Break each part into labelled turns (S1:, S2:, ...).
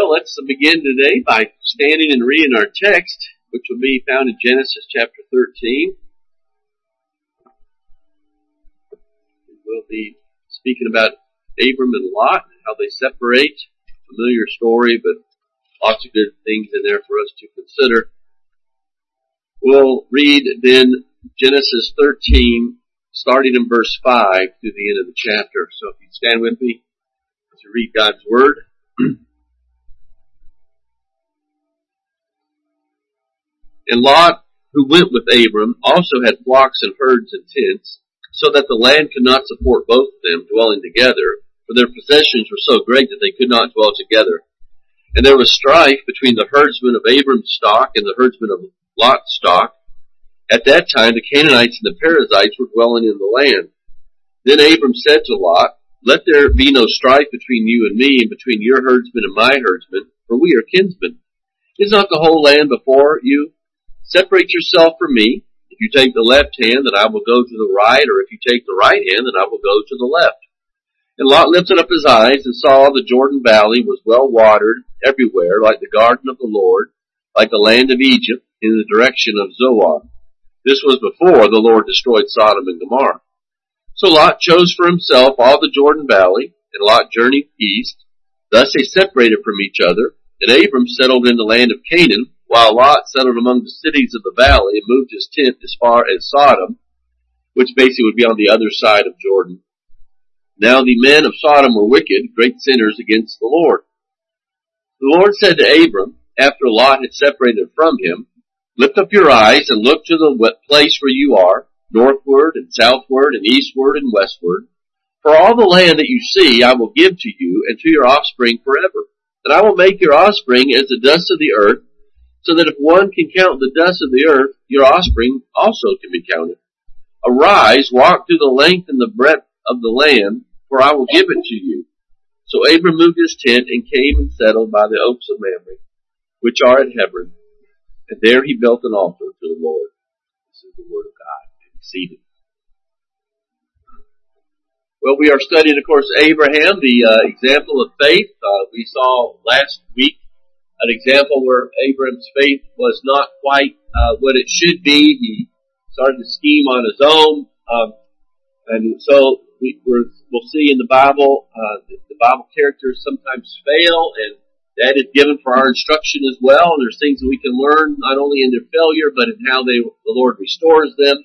S1: Well, let's begin today by standing and reading our text, which will be found in Genesis chapter 13. We'll be speaking about Abram and Lot, how they separate. Familiar story, but lots of good things in there for us to consider. We'll read then Genesis 13, starting in verse 5 through the end of the chapter. So if you stand with me to read God's Word. And Lot, who went with Abram, also had flocks and herds and tents, so that the land could not support both of them dwelling together, for their possessions were so great that they could not dwell together. And there was strife between the herdsmen of Abram's stock and the herdsmen of Lot's stock. At that time the Canaanites and the Perizzites were dwelling in the land. Then Abram said to Lot, "Let there be no strife between you and me, and between your herdsmen and my herdsmen, for we are kinsmen. Is not the whole land before you? Separate yourself from me. If you take the left hand, then I will go to the right, or if you take the right hand, then I will go to the left." And Lot lifted up his eyes and saw the Jordan Valley was well watered everywhere, like the garden of the Lord, like the land of Egypt, in the direction of Zoar. This was before the Lord destroyed Sodom and Gomorrah. So Lot chose for himself all the Jordan Valley, and Lot journeyed east. Thus they separated from each other, and Abram settled in the land of Canaan, while Lot settled among the cities of the valley and moved his tent as far as Sodom, which basically would be on the other side of Jordan. Now the men of Sodom were wicked, great sinners against the Lord. The Lord said to Abram, after Lot had separated from him, "Lift up your eyes and look to the place where you are, northward and southward and eastward and westward. For all the land that you see I will give to you and to your offspring forever. And I will make your offspring as the dust of the earth, so that if one can count the dust of the earth, your offspring also can be counted. Arise, walk through the length and the breadth of the land, for I will give it to you." So Abram moved his tent and came and settled by the oaks of Mamre, which are at Hebron. And there he built an altar to the Lord. This is the word of God. Be seated. Well, we are studying, of course, Abraham, the example of faith. We saw last week an example where Abraham's faith was not quite what it should be. He started to scheme on his own. And so we'll see in the Bible, the Bible characters sometimes fail, and that is given for our instruction as well. And there's things that we can learn not only in their failure, but in how the Lord restores them.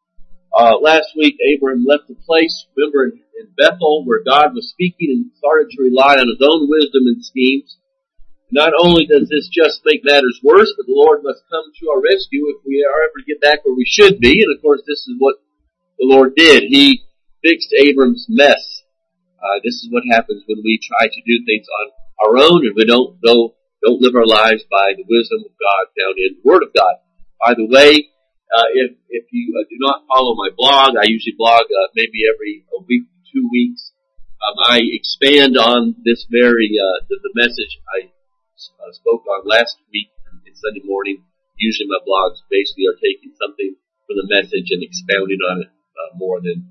S1: Last week, Abraham left the place, remember, in Bethel, where God was speaking, and started to rely on his own wisdom and schemes. Not only does this just make matters worse, but the Lord must come to our rescue if we are ever to get back where we should be. And of course, this is what the Lord did. He fixed Abram's mess. This is what happens when we try to do things on our own, and we don't live our lives by the wisdom of God found in the Word of God. By the way, if you do not follow my blog, I usually blog maybe every week, 2 weeks. I expand on this very the message I spoke on last week and Sunday morning. Usually my blogs basically are taking something from the message and expounding on it more than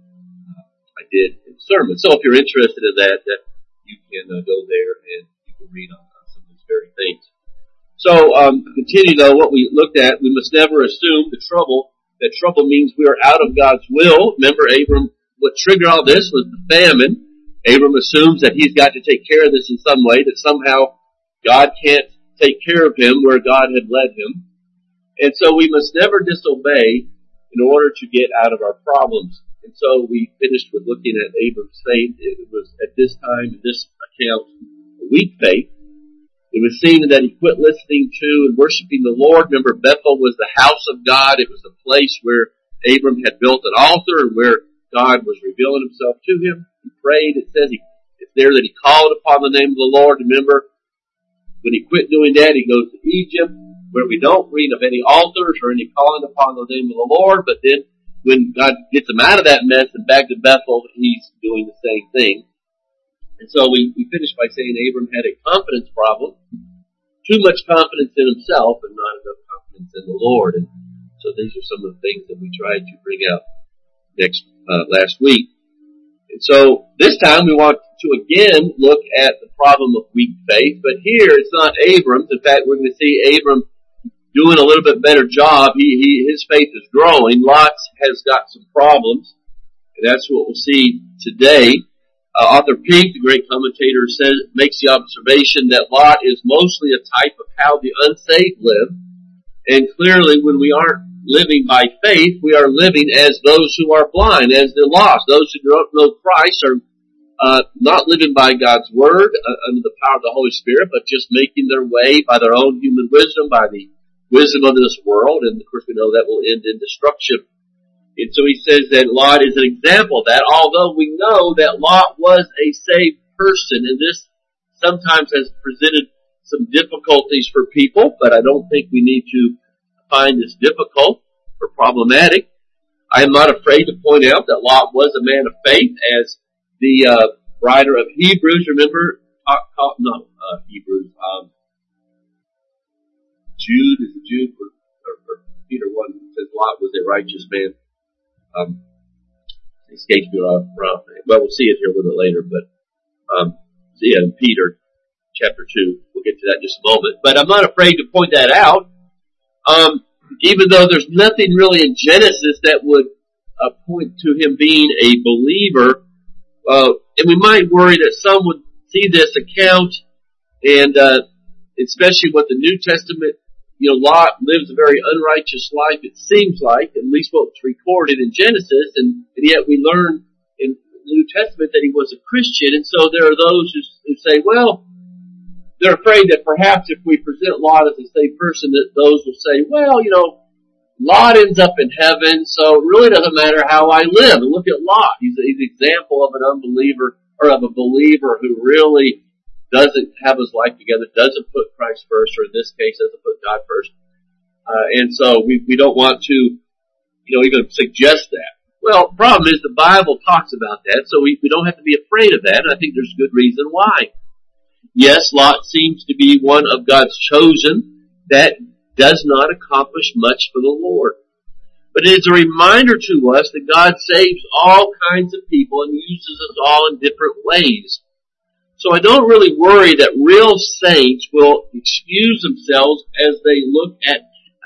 S1: I did in sermon. So if you're interested in that you can go there and you can read on some of these very things. So continue though what we looked at. We must never assume that trouble means we are out of God's will. Remember, Abram, what triggered all this was the famine. Abram assumes that he's got to take care of this in some way, that somehow God can't take care of him where God had led him. And so we must never disobey in order to get out of our problems. And so we finished with looking at Abram's faith. It was at this time, in this account, a weak faith. It was seen that he quit listening to and worshiping the Lord. Remember, Bethel was the house of God. It was the place where Abram had built an altar and where God was revealing himself to him. He prayed. It says it's there that he called upon the name of the Lord. Remember, when he quit doing that, he goes to Egypt, where we don't read of any altars or any calling upon the name of the Lord. But then when God gets him out of that mess and back to Bethel, he's doing the same thing. And so we finished by saying Abram had a confidence problem. Too much confidence in himself and not enough confidence in the Lord. And so these are some of the things that we tried to bring out last week. And so this time we want to again look at the problem of weak faith, but here it's not Abram's. In fact, we're going to see Abram doing a little bit better job. His faith is growing. Lot has got some problems, and that's what we'll see today. Arthur Pink, the great commentator, makes the observation that Lot is mostly a type of how the unsaved live, and clearly when we aren't living by faith, we are living as those who are blind, as the lost. Those who don't know Christ are not living by God's Word under the power of the Holy Spirit, but just making their way by their own human wisdom, by the wisdom of this world, and of course we know that will end in destruction. And so he says that Lot is an example of that, although we know that Lot was a saved person, and this sometimes has presented some difficulties for people, but I don't think we need to find this difficult or problematic. I am not afraid to point out that Lot was a man of faith, as the writer of Hebrews, remember, Hebrews, Jude, or Peter 1 says Lot was a righteous man. Escapes me well, we'll see it here a little bit later, but in Peter chapter 2, we'll get to that in just a moment. But I'm not afraid to point that out, even though there's nothing really in Genesis that would point to him being a believer. And we might worry that some would see this account, and especially what the New Testament, Lot lives a very unrighteous life, it seems like, at least what's recorded in Genesis, and yet we learn in the New Testament that he was a Christian, and so there are those who say, well, they're afraid that perhaps if we present Lot as a saved person, that those will say, well, Lot ends up in heaven, so it really doesn't matter how I live. And look at Lot. He's an example of an unbeliever, or of a believer who really doesn't have his life together, doesn't put Christ first, or in this case, doesn't put God first. And so we don't want to, even suggest that. Well, the problem is the Bible talks about that, so we don't have to be afraid of that, and I think there's good reason why. Yes, Lot seems to be one of God's chosen that does not accomplish much for the Lord. But it is a reminder to us that God saves all kinds of people and uses us all in different ways. So I don't really worry that real saints will excuse themselves as they look at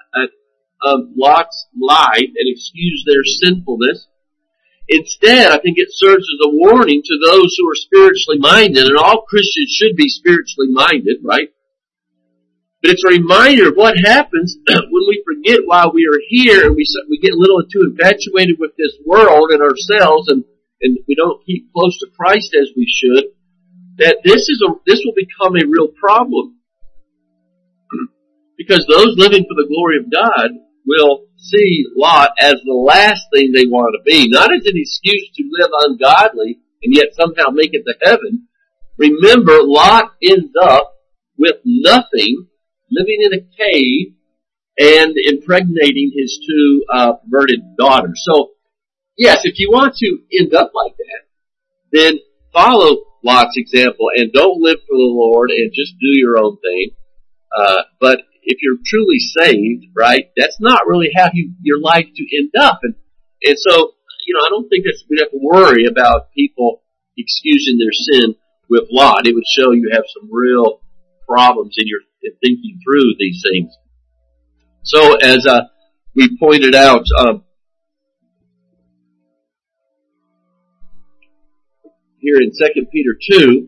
S1: Lot's life and excuse their sinfulness. Instead, I think it serves as a warning to those who are spiritually minded, and all Christians should be spiritually minded, right? But it's a reminder of what happens when we forget why we are here, and we get a little too infatuated with this world and ourselves, and we don't keep close to Christ as we should. That this will become a real problem, because those living for the glory of God will see Lot as the last thing they want to be, not as an excuse to live ungodly and yet somehow make it to heaven. Remember, Lot ends up with nothing, living in a cave and impregnating his two perverted daughters. So, yes, if you want to end up like that, then follow Lot's example and don't live for the Lord and just do your own thing. But if you're truly saved, right, that's not really how your life to end up. And so, I don't think we have to worry about people excusing their sin with Lot. It would show you have some real problems in thinking through these things. So as we pointed out, here in 2 Peter 2,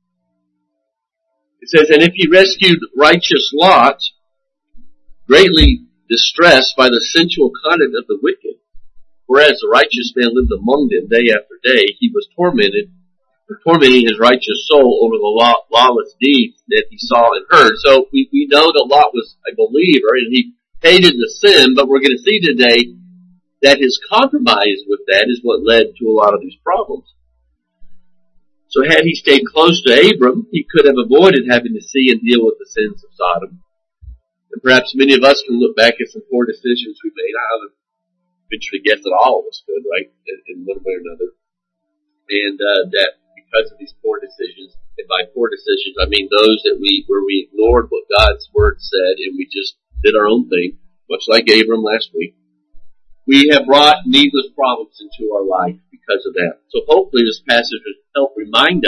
S1: it says, "And if he rescued righteous Lot, greatly distressed by the sensual conduct of the wicked, whereas the righteous man lived among them day after day, he was tormenting his righteous soul over the lawless deeds that he saw and heard." So we know that Lot was a believer and he hated the sin, but we're going to see today that his compromise with that is what led to a lot of these problems. So had he stayed close to Abram, he could have avoided having to see and deal with the sins of Sodom. And perhaps many of us can look back at some poor decisions we made. I would venture to guess that all of us could, right, in one way or another. And that because of these poor decisions, and by poor decisions I mean those where we ignored what God's Word said and we just did our own thing, much like Abram last week, we have brought needless problems into our life because of that. So hopefully this passage will help remind us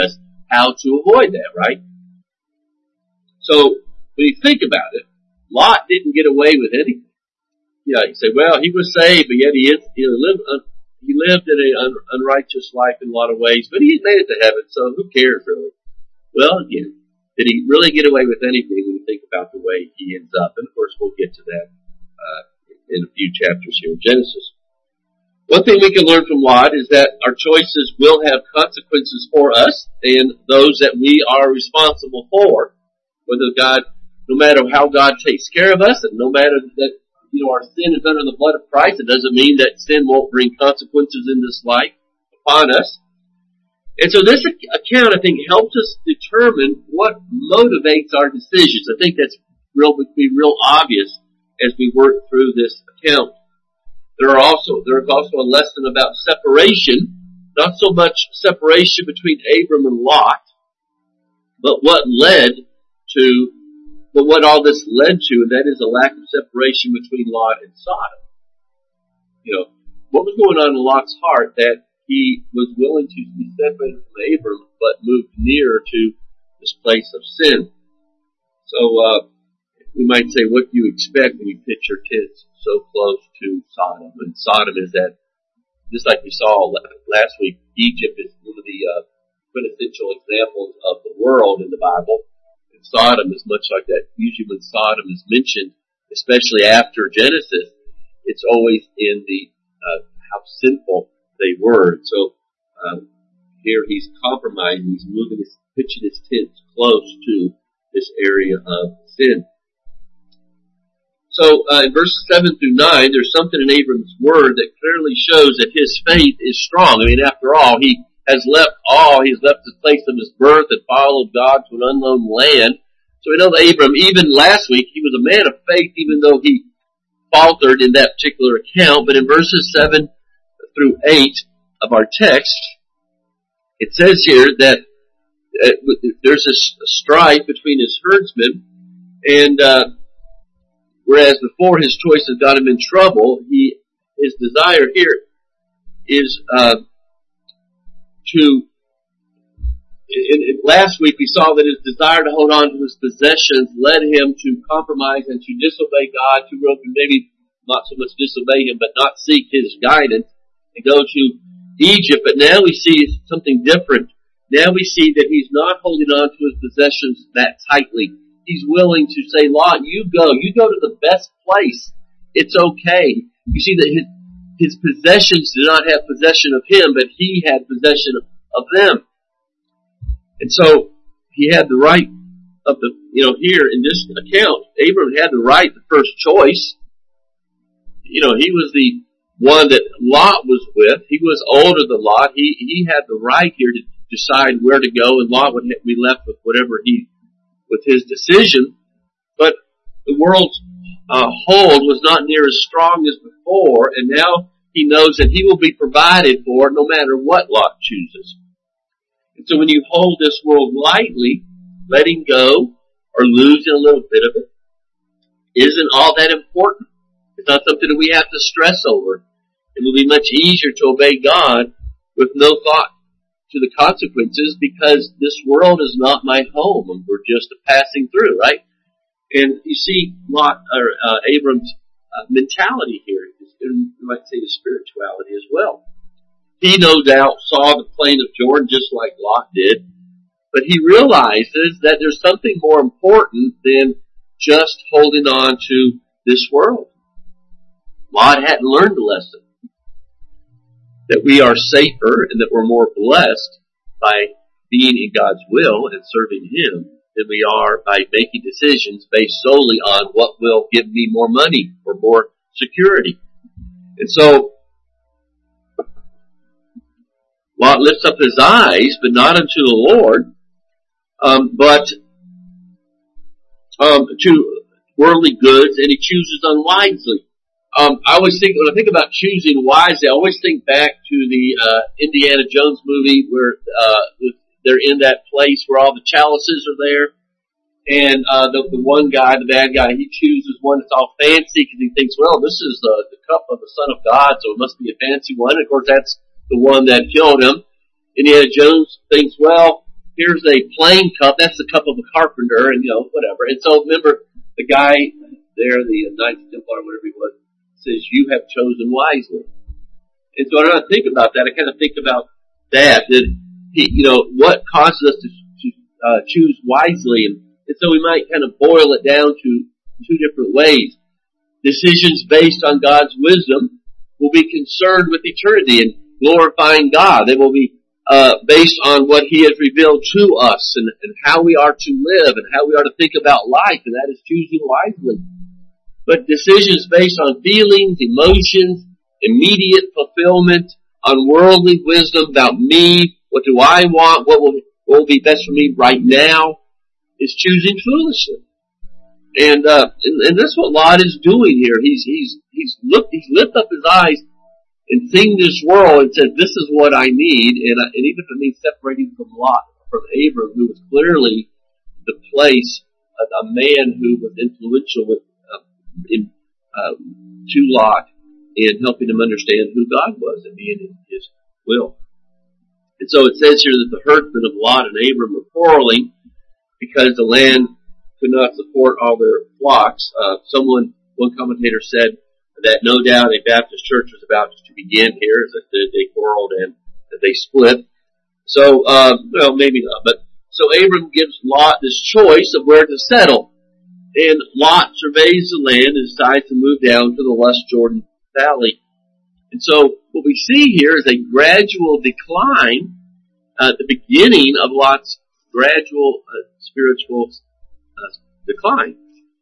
S1: how to avoid that, right? So, when you think about it, Lot didn't get away with anything. You say, well, he was saved, but yet he lived in an unrighteous life in a lot of ways, but he made it to heaven, so who cares really? Well, again, did he really get away with anything when you think about the way he ends up? And of course, we'll get to that in a few chapters here in Genesis. One thing we can learn from Lot is that our choices will have consequences for us and those that we are responsible for. Whether no matter how God takes care of us, and no matter that, our sin is under the blood of Christ, it doesn't mean that sin won't bring consequences in this life upon us. And so this account, I think, helps us determine what motivates our decisions. I think that's would be real obvious as we work through this account. There is also a lesson about separation, not so much separation between Abram and Lot, but what all this led to, and that is a lack of separation between Lot and Sodom. What was going on in Lot's heart that he was willing to be separated from Abram, but moved nearer to this place of sin. So, we might say, what do you expect when you pitch your tents so close to Sodom? And Sodom is that, just like we saw last week, Egypt is one of the quintessential examples of the world in the Bible. And Sodom is much like that. Usually when Sodom is mentioned, especially after Genesis, it's always in the how sinful they were. So here he's compromising, he's pitching his tents close to this area of sin. So in verses 7 through 9, there's something in Abram's word that clearly shows that his faith is strong. I mean, after all, he has left the place of his birth and followed God to an unknown land. So we know that Abram, even last week, he was a man of faith, even though he faltered in that particular account. But in verses 7 through 8 of our text, it says here that there's a strife between his herdsmen, and whereas before his choices got him in trouble, his desire here is last week we saw that his desire to hold on to his possessions led him to compromise and to disobey God, to maybe not so much disobey him, but not seek his guidance and go to Egypt. But now we see something different. Now we see that he's not holding on to his possessions that tightly. He's willing to say, Lot, you go to the best place. It's okay. You see that his possessions did not have possession of him, but he had possession of them. And so he had the right of here in this account, Abram had the right, the first choice. He was the one that Lot was with. He was older than Lot. He had the right here to decide where to go, and Lot would be left with with his decision. But the world's hold was not near as strong as before, and now he knows that he will be provided for no matter what Lot chooses. And so when you hold this world lightly, letting go or losing a little bit of it isn't all that important. It's not something that we have to stress over. It will be much easier to obey God with no thought to the consequences, because this world is not my home and we're just passing through, right? And you see Abram's mentality here, and you might say the spirituality as well. He no doubt saw the plain of Jordan just like Lot did, but he realizes that there's something more important than just holding on to this world. Lot hadn't learned the lesson that we are safer and that we're more blessed by being in God's will and serving Him than we are by making decisions based solely on what will give me more money or more security. And so Lot lifts up his eyes, but not unto the Lord, but to worldly goods, and he chooses unwisely. I always think, when I think about choosing wisely, I always think back to the Indiana Jones movie where they're in that place where all the chalices are there, and the one guy, the bad guy, he chooses one that's all fancy because he thinks, well, this is the cup of the Son of God, so it must be a fancy one. And of course, that's the one that killed him. Indiana Jones thinks, well, here's a plain cup. That's the cup of a carpenter, and whatever. And so remember, the guy there, the Knights Templar, whatever he was, says, "You have chosen wisely." And so when I think about that, I kind of think about that what causes us to choose wisely, and so we might kind of boil it down to two different ways. Decisions based on God's wisdom will be concerned with eternity and glorifying God. They will be based on what He has revealed to us and how we are to live and how we are to think about life, and that is choosing wisely. But decisions based on feelings, emotions, immediate fulfillment, on worldly wisdom about me, what do I want, what will be best for me right now, is choosing foolishly. And that's what Lot is doing here. He's lifted up his eyes and seen this world and said, "This is what I need." And even if it means separating from Abram, who was clearly the place, a man who was influential to Lot in helping him understand who God was and being in His will. And so it says here that the herdsmen of Lot and Abram were quarreling because the land could not support all their flocks. One commentator said that no doubt a Baptist church was about to begin here, as they quarreled and that they split. So, maybe not. But so Abram gives Lot this choice of where to settle, and Lot surveys the land and decides to move down to the West Jordan Valley. And so what we see here is a gradual decline at the beginning of Lot's gradual spiritual decline.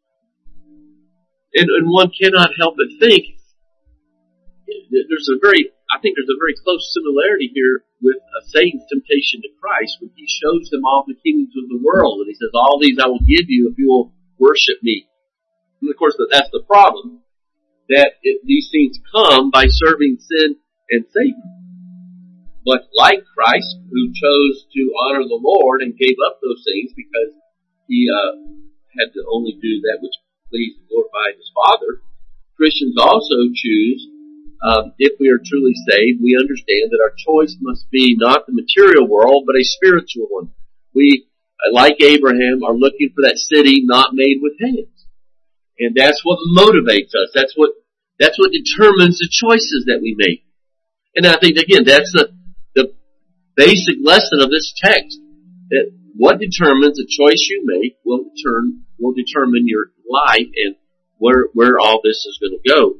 S1: And one cannot help but think there's a very close similarity here with Satan's temptation to Christ, when he shows him all the kingdoms of the world, and he says, "All these I will give you if you will worship me." And of course, that's the problem, that these things come by serving sin and Satan. But like Christ, who chose to honor the Lord and gave up those things because He had to only do that which pleased and glorified His Father, Christians also choose, if we are truly saved, we understand that our choice must be not the material world, but a spiritual one. We, like Abraham, are looking for that city not made with hands. And that's what motivates us. That's what determines the choices that we make. And I think, again, that's the basic lesson of this text, that what determines the choice you make will determine your life and where all this is going to go.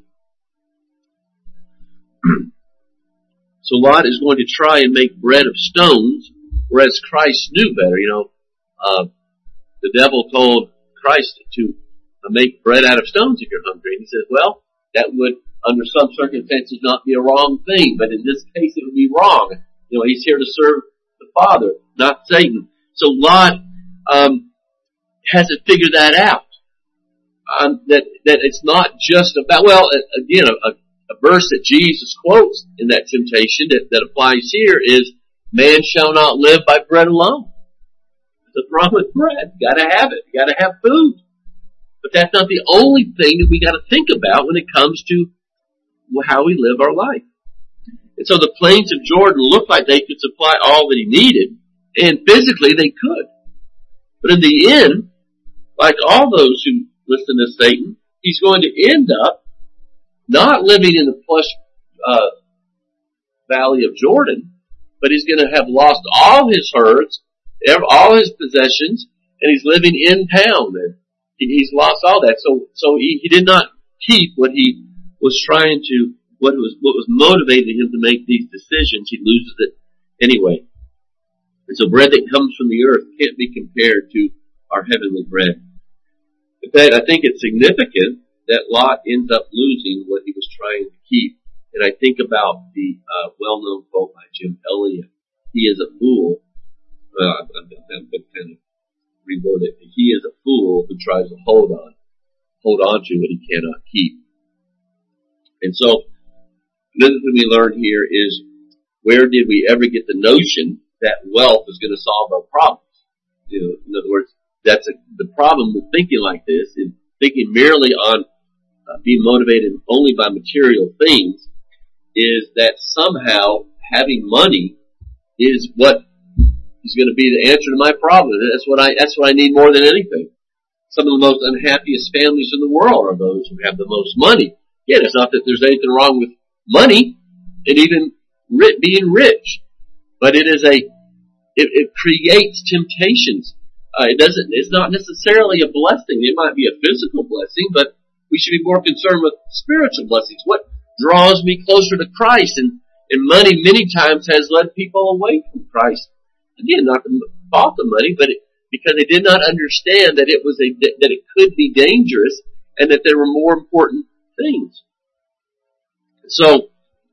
S1: So Lot is going to try and make bread of stones, whereas Christ knew better. The devil told Christ to make bread out of stones if you're hungry. And He says, well, that would, under some circumstances, not be a wrong thing, but in this case it would be wrong. He's here to serve the Father, not Satan. So Lot hasn't figured that out. That it's not just about, again, a verse that Jesus quotes in that temptation that applies here is, "Man shall not live by bread alone." There's a problem with bread. You gotta have it. You gotta have food. But that's not the only thing that we gotta think about when it comes to how we live our life. And so the plains of Jordan looked like they could supply all that he needed, and physically they could. But in the end, like all those who listen to Satan, he's going to end up not living in the plush valley of Jordan, but he's going to have lost all his herds, all his possessions, and he's living in town. And he's lost all that. So he did not keep what he was trying to, what was motivating him to make these decisions. He loses it anyway. And so bread that comes from the earth can't be compared to our heavenly bread. In fact, I think it's significant that Lot ends up losing what he was trying to keep. And I think about the well-known quote by Jim Elliot. He is a fool. I'm going to kind of reword it. He is a fool who tries to hold on to what he cannot keep. And so, another thing we learn here is, where did we ever get the notion that wealth is going to solve our problems? In other words, that's the problem with thinking like this, is thinking merely on being motivated only by material things, is that somehow having money is what is going to be the answer to my problem. That's what I need more than anything. Some of the most unhappiest families in the world are those who have the most money. Again, it's not that there's anything wrong with money and even being rich, but it creates temptations. It's not necessarily a blessing. It might be a physical blessing, but we should be more concerned with spiritual blessings. What draws me closer to Christ? And money many times has led people away from Christ. Again, not the fault of money, but because they did not understand that that it could be dangerous and that there were more important things. So,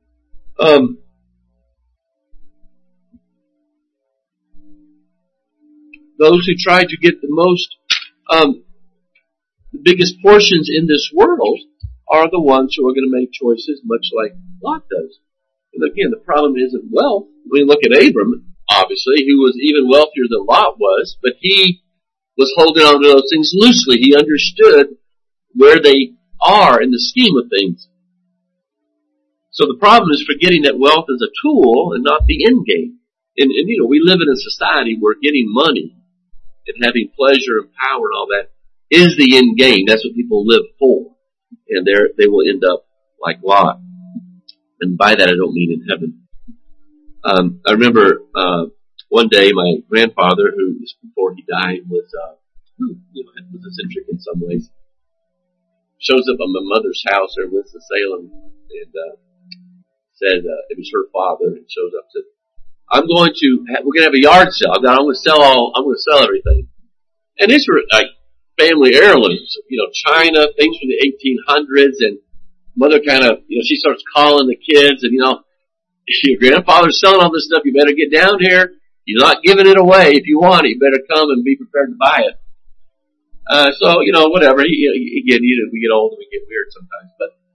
S1: those who try to get the biggest portions in this world are the ones who are going to make choices much like Lot does. And again, the problem isn't wealth. We look at Abram, obviously, who was even wealthier than Lot was, but he was holding on to those things loosely. He understood where they are in the scheme of things. So the problem is forgetting that wealth is a tool and not the end game. And we live in a society where getting money and having pleasure and power and all that is the end game. That's what people live for. And they will end up like Lot. And by that I don't mean in heaven. I remember one day my grandfather, who just before he died was eccentric in some ways, shows up at my mother's house there in Winston-Salem and said it was her father, and shows up and said, we're going to have a yard sale. I'm going to sell everything. And these were like family heirlooms, china, things from the 1800s, and mother kind of, she starts calling the kids, and your grandfather's selling all this stuff, you better get down here. He's not giving it away. If you want it, you better come and be prepared to buy it. So, whatever. Again, we get old and we get weird sometimes.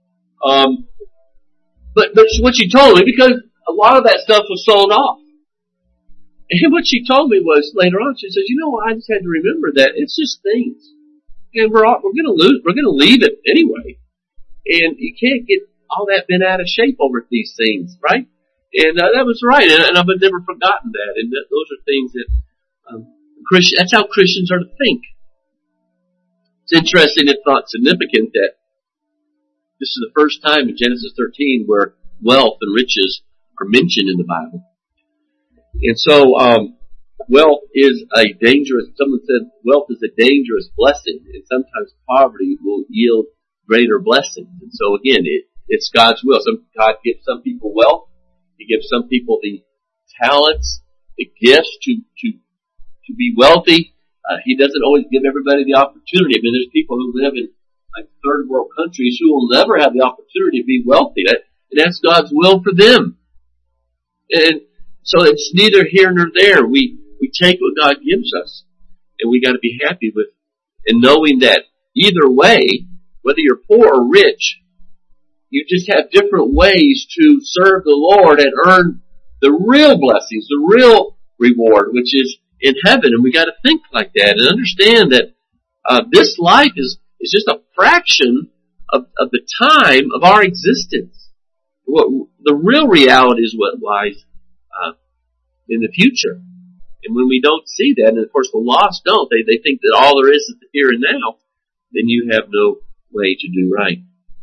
S1: But what she told me, because a lot of that stuff was sold off. And what she told me was later on, she says, I just had to remember that it's just things. And we're going to leave it anyway. And you can't get all that bent out of shape over these things, right? And that was right. And I've never forgotten that. And those are things that, that's how Christians are to think. It's interesting, if not significant, that this is the first time in Genesis 13 where wealth and riches are mentioned in the Bible. And so, wealth is someone said wealth is a dangerous blessing, and sometimes poverty will yield greater blessings. And so again, it's God's will. God gives some people wealth. He gives some people the talents, the gifts to be wealthy. He doesn't always give everybody the opportunity. I mean, there's people who live in like third world countries who will never have the opportunity to be wealthy. And that's God's will for them. And so it's neither here nor there. We take what God gives us, and we got to be happy with, and knowing that either way, whether you're poor or rich, you just have different ways to serve the Lord and earn the real blessings, the real reward, which is in heaven. And we got to think like that and understand that this life is just a fraction of the time of our existence. The real reality is what lies in the future. And when we don't see that, and of course the lost don't, they think that all there is the here and now, then you have no way to do right.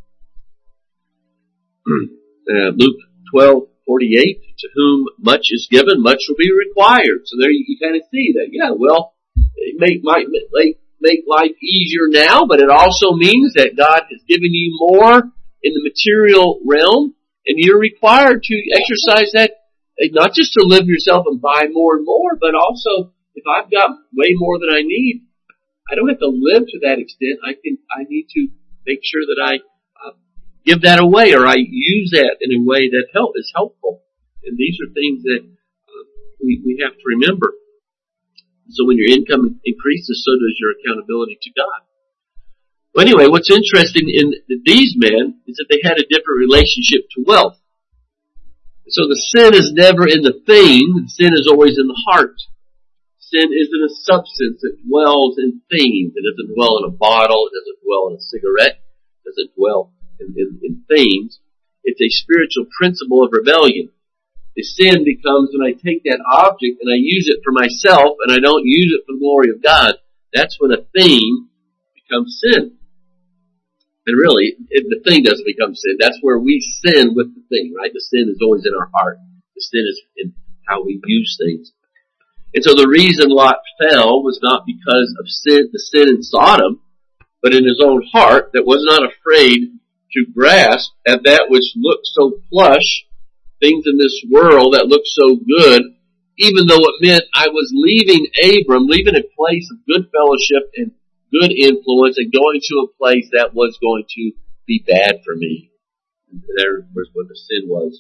S1: Luke 12:48, to whom much is given, much will be required. So there you kind of see that. Yeah, well, it might make life easier now, but it also means that God has given you more in the material realm, and you're required to exercise that, not just to live yourself and buy more and more, but also if I've got way more than I need, I don't have to live to that extent. I need to make sure that I give that away, or I use that in a way that is helpful. And these are things that we have to remember. So when your income increases, so does your accountability to God. Well, anyway, what's interesting in these men is that they had a different relationship to wealth. So the sin is never in the thing, sin is always in the heart. Sin isn't a substance that dwells in things. It doesn't dwell in a bottle, it doesn't dwell in a cigarette, it doesn't dwell in things. It's a spiritual principle of rebellion. The sin becomes when I take that object and I use it for myself and I don't use it for the glory of God. That's when a thing becomes sin. And really, the thing doesn't become sin. That's where we sin with the thing, right? The sin is always in our heart. The sin is in how we use things. And so the reason Lot fell was not because of sin, the sin in Sodom, but in his own heart that was not afraid to grasp at that which looked so plush, things in this world that looked so good, even though it meant I was leaving Abram, leaving a place of good fellowship and good influence and going to a place that was going to be bad for me. And there was what the sin was.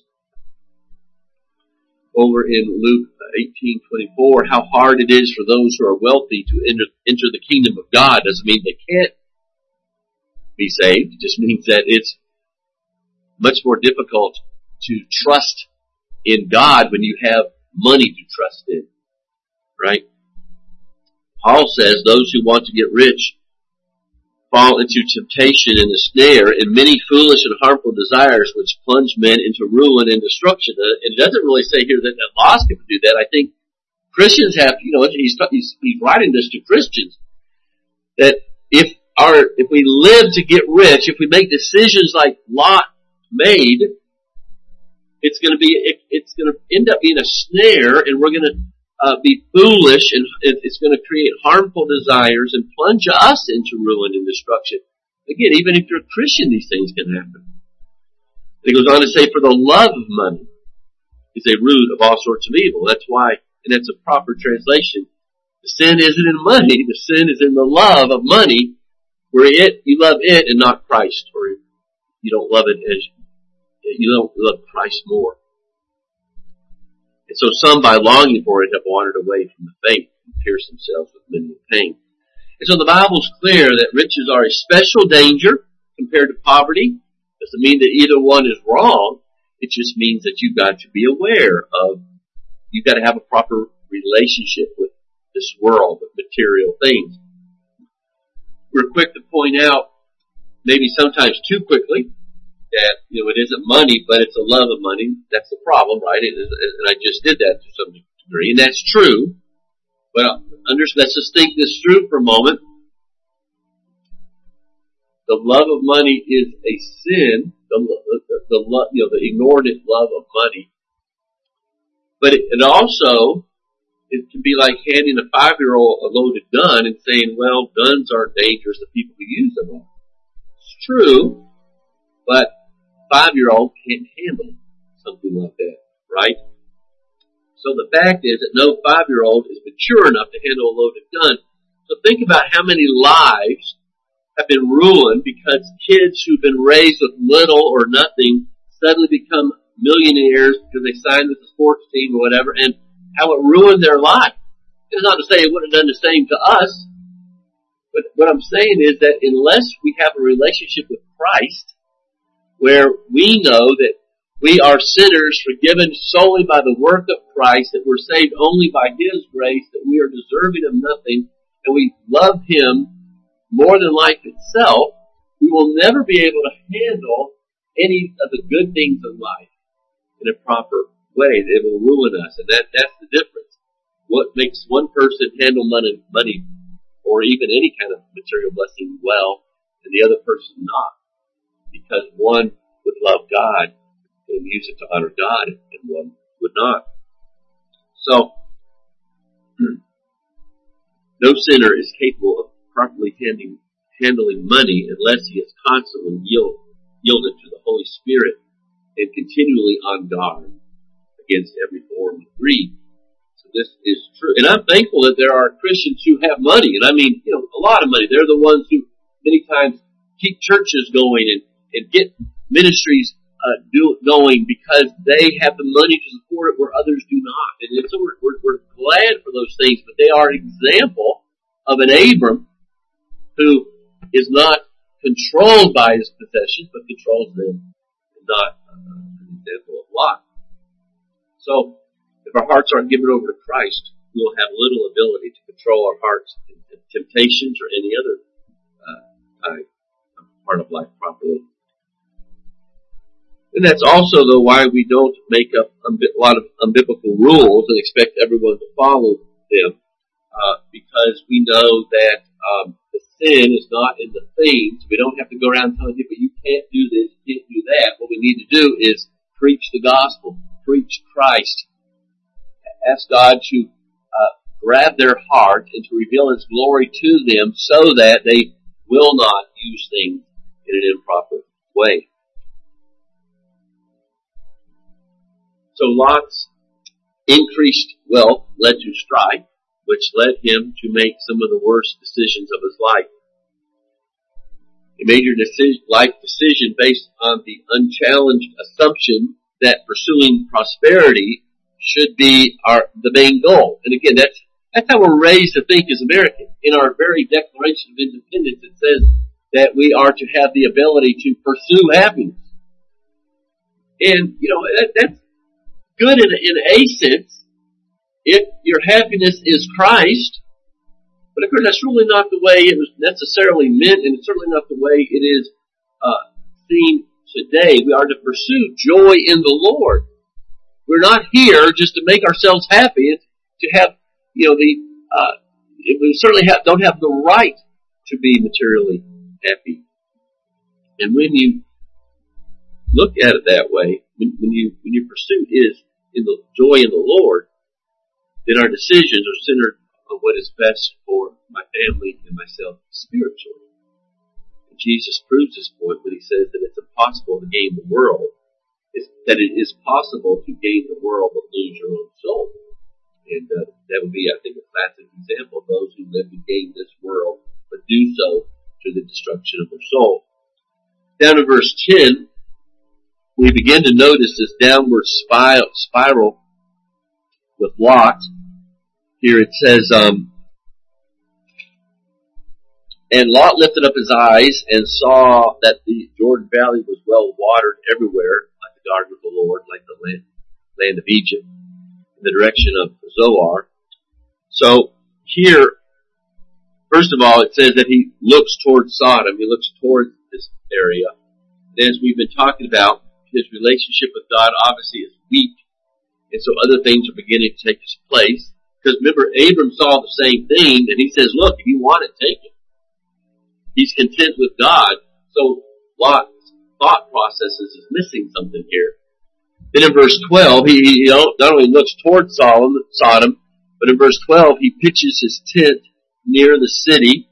S1: Over in Luke 18:24, how hard it is for those who are wealthy to enter the kingdom of God doesn't mean they can't be saved. It just means that it's much more difficult to trust in God when you have money to trust in. Right? Paul says those who want to get rich fall into temptation and a snare and many foolish and harmful desires which plunge men into ruin and destruction. And it doesn't really say here that laws can do that. I think Christians have, he's writing this to Christians, that if we live to get rich, if we make decisions like Lot made, it's going to end up being a snare, and we're going to be foolish, and it's going to create harmful desires and plunge us into ruin and destruction. Again, even if you're a Christian, these things can happen. And he goes on to say, for the love of money is a root of all sorts of evil. That's why, and that's a proper translation. The sin isn't in money, the sin is in the love of money, where you love it and not Christ, or you don't love it as you don't love Christ more. And so some, by longing for it, have wandered away from the faith and pierced themselves with many pain. And so the Bible's clear that riches are a special danger compared to poverty. Doesn't mean that either one is wrong. It just means that you've got to be aware of, you've got to have a proper relationship with this world, with material things. We're quick to point out, maybe sometimes too quickly, that, it isn't money, but it's a love of money. That's the problem, right? And I just did that to some degree, and that's true. But let's just think this through for a moment. The love of money is a sin. The inordinate love of money. But it also, it can be like handing a 5-year-old a loaded gun and saying, well, guns aren't dangerous, the people who use them are. It's true, but 5-year-old can't handle something like that, right? So the fact is that no 5-year-old is mature enough to handle a loaded gun. So think about how many lives have been ruined because kids who've been raised with little or nothing suddenly become millionaires because they signed with the sports team or whatever, and how it ruined their life. It's not to say it wouldn't have done the same to us, but what I'm saying is that unless we have a relationship with Christ, where we know that we are sinners forgiven solely by the work of Christ, that we're saved only by His grace, that we are deserving of nothing, and we love Him more than life itself, we will never be able to handle any of the good things in life in a proper way. It will ruin us, and that's the difference. What makes one person handle money, or even any kind of material blessing well, and the other person not? Because one would love God and use it to honor God, and one would not. So, no sinner is capable of properly handling money unless he is constantly yielded to the Holy Spirit and continually on guard against every form of greed. So this is true. And I'm thankful that there are Christians who have money, and I mean, a lot of money. They're the ones who many times keep churches going and get ministries going because they have the money to support it where others do not. And so we're glad for those things, but they are an example of an Abram who is not controlled by his possessions, but controls them, and not an example of Lot. So, if our hearts aren't given over to Christ, we will have little ability to control our hearts in temptations or any other part of life properly. And that's also, though, why we don't make up a lot of unbiblical rules and expect everyone to follow them, because we know that the sin is not in the things. We don't have to go around telling people, you can't do this, you can't do that. What we need to do is preach the gospel, preach Christ, ask God to grab their heart and to reveal His glory to them so that they will not use things in an improper way. So Lot's increased wealth led to strife, which led him to make some of the worst decisions of his life. He made your life decision based on the unchallenged assumption that pursuing prosperity should be the main goal. And again, that's how we're raised to think as Americans. In our very Declaration of Independence, it says that we are to have the ability to pursue happiness. And, that's good in a sense if your happiness is Christ. But of course, that's really not the way it was necessarily meant, and it's certainly not the way it is seen today. We are to pursue joy in the Lord. We're not here just to make ourselves happy and to have, we certainly don't have the right to be materially happy. And when you look at it that way, when your pursuit is in the joy in the Lord, then our decisions are centered on what is best for my family and myself spiritually. And Jesus proves this point when He says that it's impossible to gain the world, that it is possible to gain the world but lose your own soul. And that would be, I think, a classic example of those who live to gain this world but do so to the destruction of their soul. Down in verse 10, we begin to notice this downward spiral with Lot. Here it says, and Lot lifted up his eyes and saw that the Jordan Valley was well watered everywhere, like the garden of the Lord, like the land of Egypt, in the direction of Zoar. So here, first of all, it says that he looks towards Sodom. He looks towards this area. And as we've been talking about, his relationship with God obviously is weak. And so other things are beginning to take his place. Because remember, Abram saw the same thing, and he says, look, if you want it, take it. He's content with God. So Lot's thought processes is missing something here. Then in verse 12, he not only looks toward Sodom, but in verse 12, he pitches his tent near the city.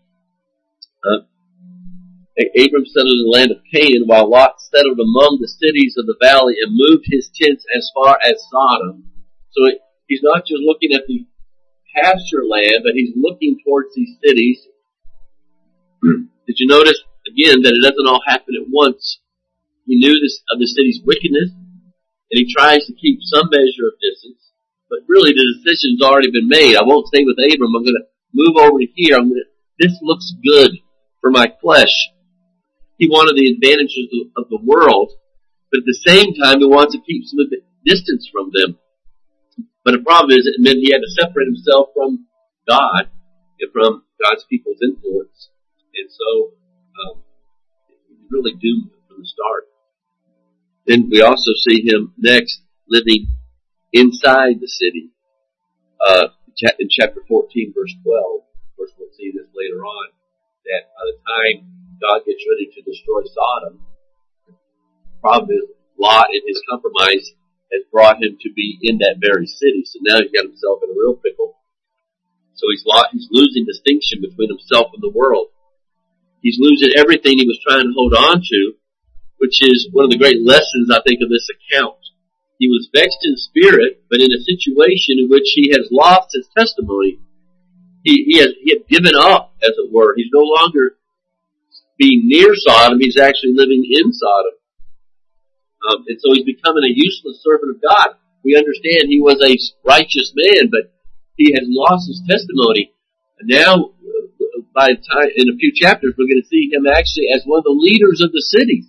S1: Abram settled in the land of Canaan, while Lot settled among the cities of the valley and moved his tents as far as Sodom. So he's not just looking at the pasture land, but he's looking towards these cities. Did you notice, again, that it doesn't all happen at once? He knew of the city's wickedness, and he tries to keep some measure of distance, but really the decision's already been made. I won't stay with Abram. I'm going to move over to here. This looks good for my flesh. He wanted the advantages of the world, but at the same time, he wants to keep some distance from them. But the problem is, it meant he had to separate himself from God and from God's people's influence. And so, he's really doomed from the start. Then we also see him next living inside the city. In chapter 14, verse 12. Of course, we'll see this later on, that by the time God gets ready to destroy Sodom, the problem is Lot and his compromise has brought him to be in that very city. So now he's got himself in a real pickle. So he's losing distinction between himself and the world. He's losing everything he was trying to hold on to, which is one of the great lessons, I think, of this account. He was vexed in spirit, but in a situation in which he has lost his testimony. He had given up, as it were. He's no longer being near Sodom. He's actually living in Sodom. And so he's becoming a useless servant of God. We understand he was a righteous man, but he has lost his testimony. And now, by the time, in a few chapters, we're going to see him actually as one of the leaders of the city.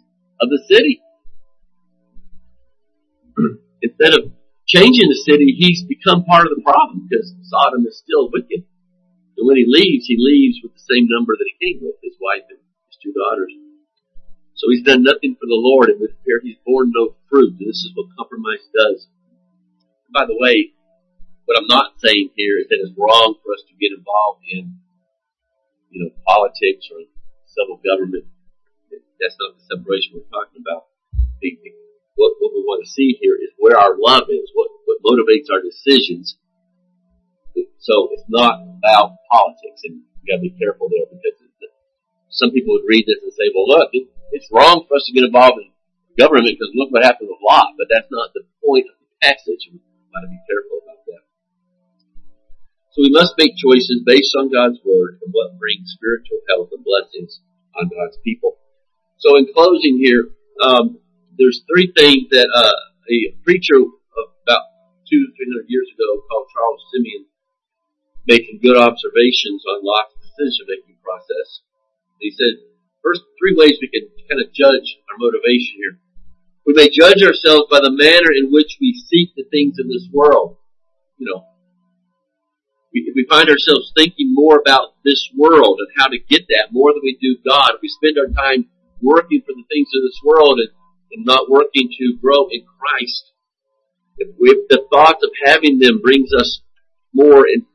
S1: Instead of changing the city, he's become part of the problem because Sodom is still wicked. And when he leaves with the same number that he came with, his wife and his two daughters. So he's done nothing for the Lord, and with fear he's borne no fruit. And this is what compromise does. And by the way, what I'm not saying here is that it's wrong for us to get involved in, politics or civil government. That's not the separation we're talking about. What we want to see here is where our love is, what motivates our decisions. So it's not about politics, and we got to be careful there, because some people would read this and say, well, look, it's wrong for us to get involved in government because look what happened with Lot. But that's not the point of the passage. We've got to be careful about that. So we must make choices based on God's Word and what brings spiritual health and blessings on God's people. So in closing here, there's three things that a preacher of about 200-300 years ago called Charles Simeon made some good observations on Lot's decision-making process. He said, first, three ways we can kind of judge our motivation here. We may judge ourselves by the manner in which we seek the things in this world. If we find ourselves thinking more about this world and how to get that more than we do God, if we spend our time working for the things of this world and not working to grow in Christ, if the thought of having them brings us more in,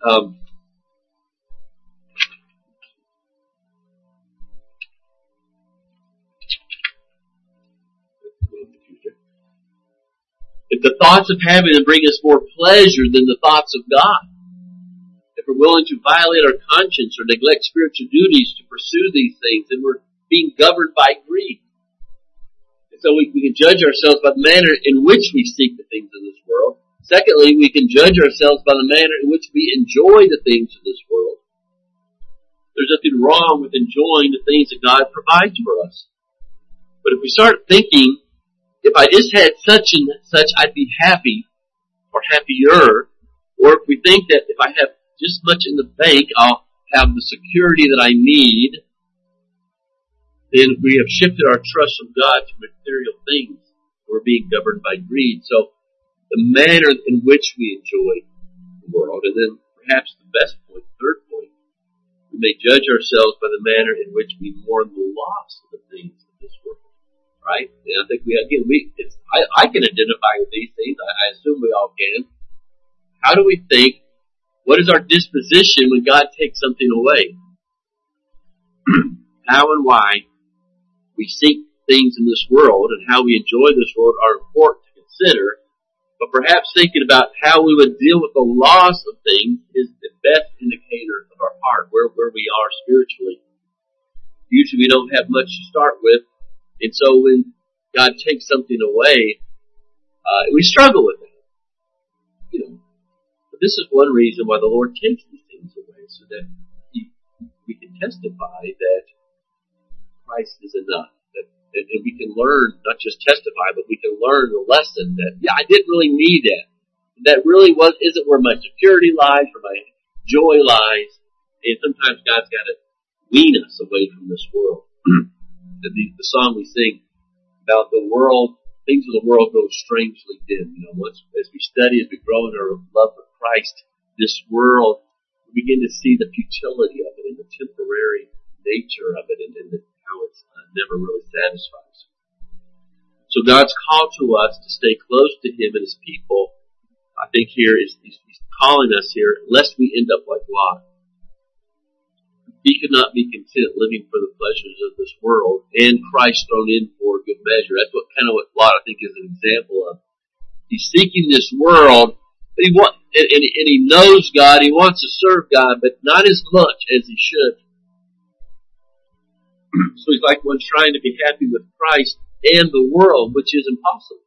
S1: if the thoughts of having them bring us more pleasure than the thoughts of God, if we're willing to violate our conscience or neglect spiritual duties to pursue these things, then we're being governed by greed. And so we can judge ourselves by the manner in which we seek the things of this world. Secondly, we can judge ourselves by the manner in which we enjoy the things of this world. There's nothing wrong with enjoying the things that God provides for us. But if we start thinking, if I just had such and such, I'd be happy or happier. Or if we think that if I have just much in the bank, I'll have the security that I need, then we have shifted our trust from God to material things. We're being governed by greed. So the manner in which we enjoy the world, and then perhaps the best point, third point, we may judge ourselves by the manner in which we mourn the loss of the things of this world. Right? And I think I can identify with these things. I assume we all can. How do we think? What is our disposition when God takes something away? How and why we seek things in this world and how we enjoy this world are important to consider. But perhaps thinking about how we would deal with the loss of things is the best indicator of our heart, where we are spiritually. Usually we don't have much to start with. And so when God takes something away, we struggle with it. But this is one reason why the Lord takes these things away, so that we can testify that Christ is enough. And we can learn, not just testify, but we can learn the lesson that, I didn't really need that. That really isn't where my security lies, where my joy lies. And sometimes God's got to wean us away from this world. The song we sing about the world, things of the world grow strangely dim. As we study, as we grow in our love for Christ, this world, we begin to see the futility of it and the temporary nature of it, and how it's never really satisfies. So God's call to us to stay close to Him and His people, I think here is He's calling us here, lest we end up like Lot. He could not be content living for the pleasures of this world and Christ thrown in for good measure. That's what Lot, I think, is an example of. He's seeking this world, but he knows God, he wants to serve God, but not as much as he should. So he's like one trying to be happy with Christ and the world, which is impossible.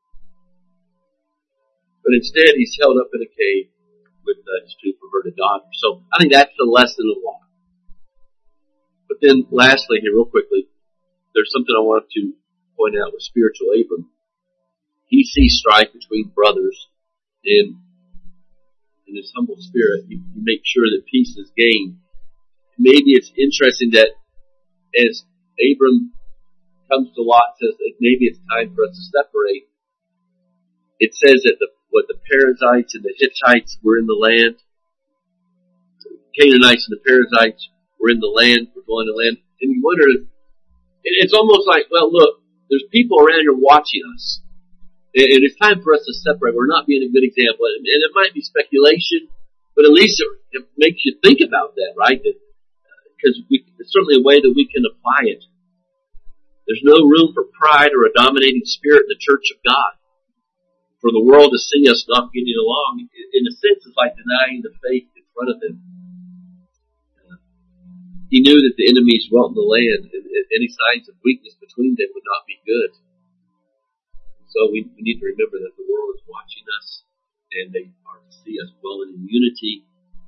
S1: But instead, he's held up in a cave with his two perverted daughters. So I think that's the lesson of Lot. But then lastly here, real quickly, there's something I want to point out with spiritual Abram. He sees strife between brothers, and in his humble spirit, he makes sure that peace is gained. Maybe it's interesting that as Abram comes to Lot, says that maybe it's time for us to separate. It says that the Perizzites and the Hittites were in the land. The Canaanites and the Perizzites were in the land, were going to land. And you wonder, it's almost like, well, look, There's people around here watching us. And it's time for us to separate. We're not being a good example. And it might be speculation, but at least it makes you think about that, right? Because it's certainly a way that we can apply it. There's no room for pride or a dominating spirit in the church of God. For the world to see us not getting along, in a sense, it's like denying the faith in front of them. He knew that the enemies dwelt in the land, and any signs of weakness between them would not be good. So we need to remember that the world is watching us, and they are to see us dwelling in unity.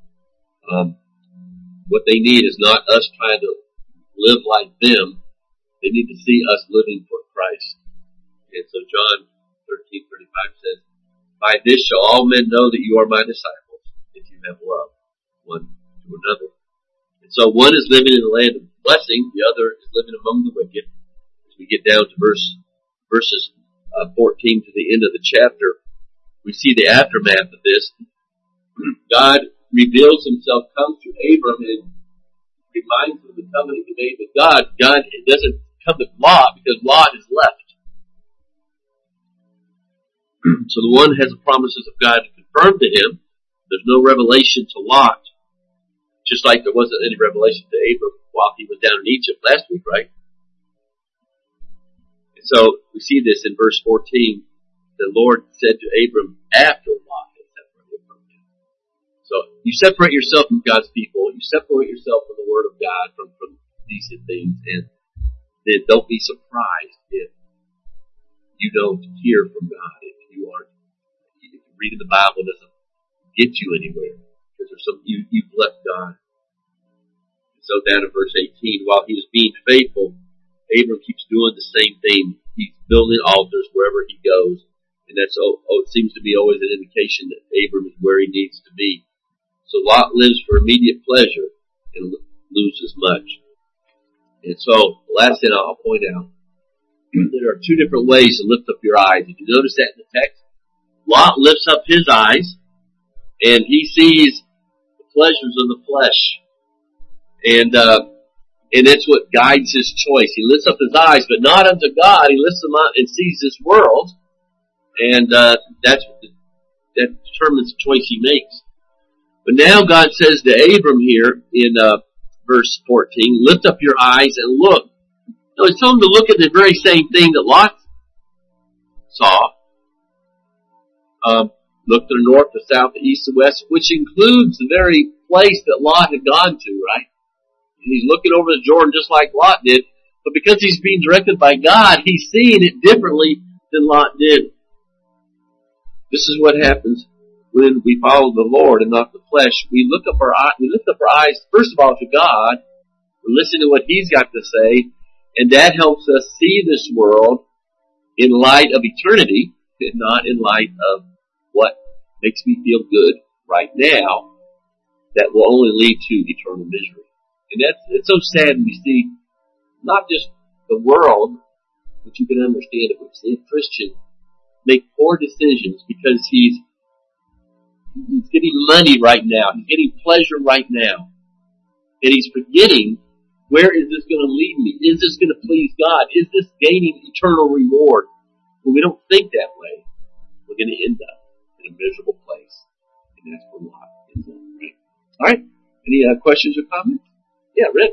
S1: What they need is not us trying to live like them. They need to see us living for Christ. And so John 13:35 says, "By this shall all men know that you are my disciples, if you have love one to another." And so one is living in the land of blessing, the other is living among the wicked. As we get down to verses 14 to the end of the chapter, we see the aftermath of this. God reveals himself, comes to Abram, and reminds him of the covenant he made with God. It doesn't come to Lot because Lot is left. So the one has the promises of God confirmed to him. There's no revelation to Lot, just like there wasn't any revelation to Abram while he was down in Egypt last week, right? And so we see this in verse 14. The Lord said to Abram after Lot had separated from him. So you separate yourself from God's people. You separate yourself from the Word of God, from decent things, and then don't be surprised if you don't hear from God. If reading the Bible doesn't get you anywhere, because you've left God. And so down in verse 18, while he is being faithful, Abram keeps doing the same thing. He's building altars wherever he goes, and that's it seems to be always an indication that Abram is where he needs to be. So Lot lives for immediate pleasure and loses much. And so the last thing I'll point out, there are two different ways to lift up your eyes. Did you notice that in the text? Lot lifts up his eyes, and he sees the pleasures of the flesh. And that's what guides his choice. He lifts up his eyes, but not unto God. He lifts them up and sees this world, and that determines the choice he makes. But now God says to Abram here in verse 14, lift up your eyes and look. So he's telling him to look at the very same thing that Lot saw. Look to the north, the south, the east, the west, which includes the very place that Lot had gone to, right? And he's looking over the Jordan just like Lot did, but because he's being directed by God, he's seeing it differently than Lot did. This is what happens when we follow the Lord and not the flesh. We lift up our eyes, first of all, to God. We listen to what He's got to say, and that helps us see this world in light of eternity, and not in light of what makes me feel good right now that will only lead to eternal misery. And it's so sad when we see not just the world, but you can understand it, we see a Christian make poor decisions because he's getting money right now, he's getting pleasure right now, and he's forgetting, where is this going to lead me? Is this going to please God? Is this gaining eternal reward? When we don't think that way, we're going to end up in a miserable place. And that's where Lot ends up, right? Alright, any questions or comments? Yeah, Rick?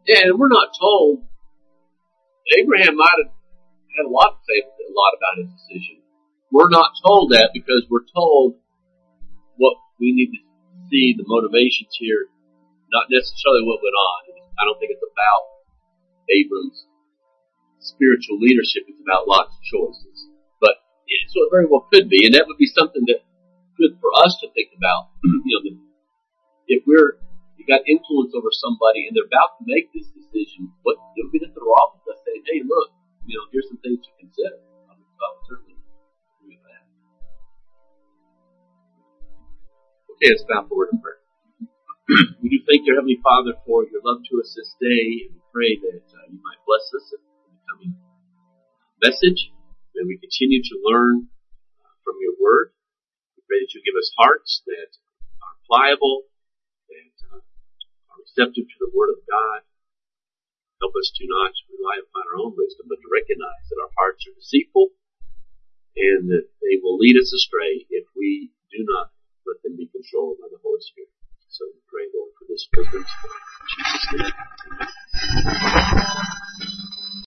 S1: And we're not told. Abraham might have had a lot to say a lot about his decision. We're not told that because we're told what we need to see, the motivations here, not necessarily what went on. I don't think it's about Abram's spiritual leadership. It's about Lot's choices. But so it very well could be, and that would be something that good for us to think about. If you got influence over somebody and they're about to make this decision, what it would be nothing wrong with us saying, "Hey, look, here's some things to consider." I would certainly agree with that. Okay, let's bow for word of prayer. We do thank you, Heavenly Father, for your love to us this day, and we pray that you might bless us in the coming message. May we continue to learn from your word. We pray that you give us hearts that are pliable, that are receptive to the word of God. Help us to not rely upon our own wisdom, but to recognize that our hearts are deceitful and that they will lead us astray if we do not let them be controlled by the Holy Spirit. So we pray, Lord, for this wisdom. In Jesus' name.